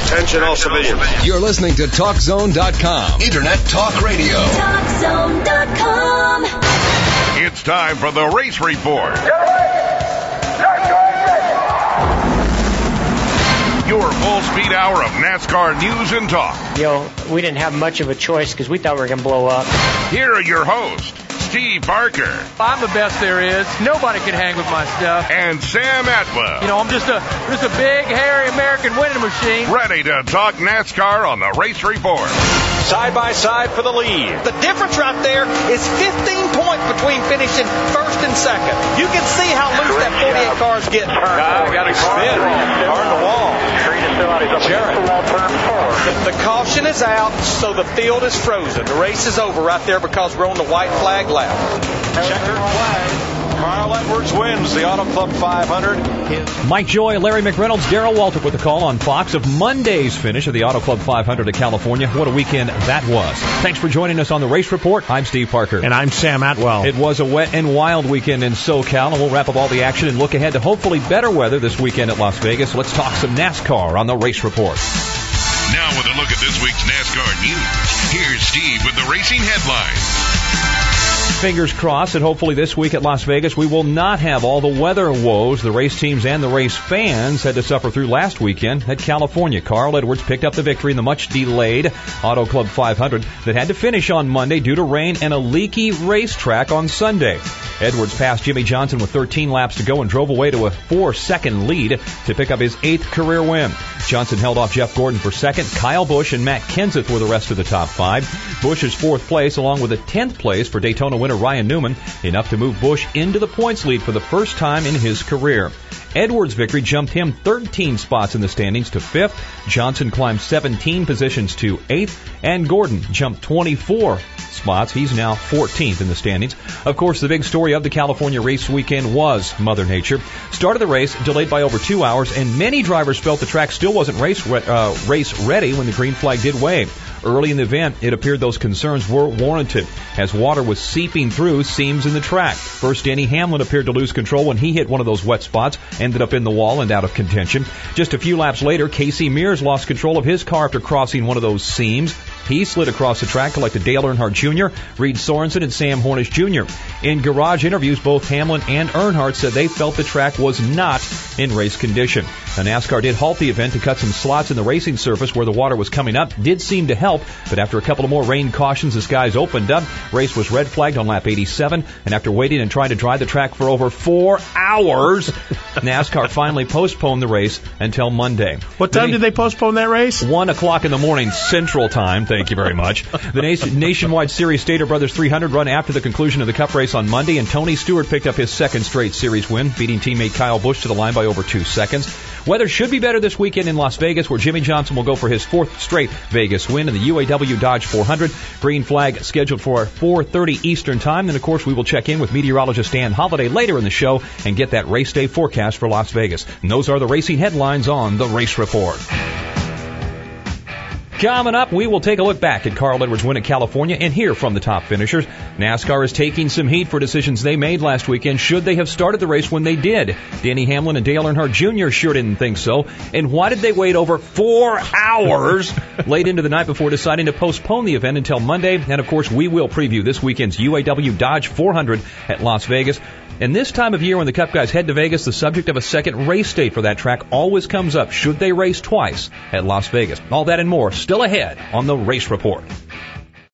Attention all civilians. You're listening to TalkZone.com. Internet talk radio. TalkZone.com. It's time for the Race Report. Your full-speed hour of NASCAR news and talk. We didn't have much of a choice because we thought we were going to blow up. Here are your hosts, Steve Parker. I'm the best there is. Nobody can hang with my stuff. And Sam Atwell. I'm just a big, hairy American winning machine. Ready to talk NASCAR on the Race Report. Side by side for the lead. The difference right there is 15 points between finishing first and second. You can see how loose that 48 car is getting. Got to spin. Car in the wall. The caution is out, so the field is frozen. The race is over right there because we're on the white flag lap. Checkered flag. Carl Edwards wins the Auto Club 500. Mike Joy, Larry McReynolds, Darrell Waltrip with the call on Fox of Monday's finish of the Auto Club 500 at California. What a weekend that was. Thanks for joining us on the Race Report. I'm Steve Parker. And I'm Sam Atwell. It was a wet and wild weekend in SoCal, and we'll wrap up all the action and look ahead to hopefully better weather this weekend at Las Vegas. Let's talk some NASCAR on the Race Report. Now with a look at this week's NASCAR news, here's Steve with the racing headlines. Fingers crossed that hopefully this week at Las Vegas we will not have all the weather woes the race teams and the race fans had to suffer through last weekend at California. Carl Edwards picked up the victory in the much-delayed Auto Club 500 that had to finish on Monday due to rain and a leaky racetrack on Sunday. Edwards passed Jimmy Johnson with 13 laps to go and drove away to a 4-second lead to pick up his 8th career win. Johnson held off Jeff Gordon for second. Kyle Busch and Matt Kenseth were the rest of the top 5. Busch's 4th place along with a 10th place for Daytona winner Ryan Newman, enough to move Busch into the points lead for the first time in his career. Edwards' victory jumped him 13 spots in the standings to 5th. Johnson climbed 17 positions to 8th. And Gordon jumped 24 spots. He's now 14th in the standings. Of course, the big story of the California race weekend was Mother Nature. Start of the race delayed by over 2 hours, and many drivers felt the track still wasn't race ready when the green flag did wave. Early in the event, it appeared those concerns were warranted, as water was seeping through seams in the track. First, Denny Hamlin appeared to lose control when he hit one of those wet spots, ended up in the wall and out of contention. Just a few laps later, Casey Mears lost control of his car after crossing one of those seams. He slid across the track, collected Dale Earnhardt Jr., Reed Sorensen, and Sam Hornish Jr. In garage interviews, both Hamlin and Earnhardt said they felt the track was not in race condition. Now, NASCAR did halt the event to cut some slots in the racing surface where the water was coming up. Did seem to help, but after a couple of more rain cautions, the skies opened up. Race was red flagged on lap 87, and after waiting and trying to dry the track for over 4 hours, NASCAR finally postponed the race until Monday. What time did they postpone that race? 1 o'clock in the morning Central Time. Thank you very much. The Nationwide Series Stater Brothers 300 run after the conclusion of the Cup race on Monday, and Tony Stewart picked up his 2nd straight series win, beating teammate Kyle Busch to the line by over 2 seconds. Weather should be better this weekend in Las Vegas, where Jimmy Johnson will go for his 4th straight Vegas win in the UAW Dodge 400. Green flag scheduled for 4:30 Eastern Time. And, of course, we will check in with meteorologist Dan Holliday later in the show and get that race day forecast for Las Vegas. And those are the racing headlines on the Race Report. Coming up, we will take a look back at Carl Edwards' win at California and hear from the top finishers. NASCAR is taking some heat for decisions they made last weekend. Should they have started the race when they did? Denny Hamlin and Dale Earnhardt Jr. sure didn't think so. And why did they wait over 4 hours late into the night before deciding to postpone the event until Monday? And, of course, we will preview this weekend's UAW Dodge 400 at Las Vegas. And this time of year when the Cup guys head to Vegas, the subject of a second race day for that track always comes up. Should they race twice at Las Vegas? All that and more still ahead on the Race Report.